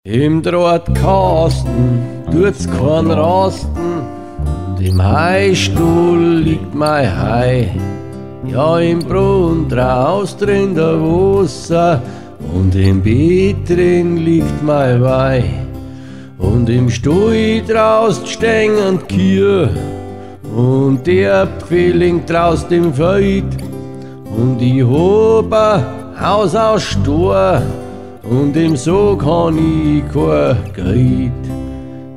Im Drahtkasten tut's kein Rasten und im Heistuhl liegt mein Hai. Ja, im Brunnen draus drin der Wasser und im Bett drin liegt mein Weih. Und im Stall draus stehen die Kühe und der Pfilling draus im Feld. Und ich hab ein Haus aus Stor und im Sog han ich kein Geld.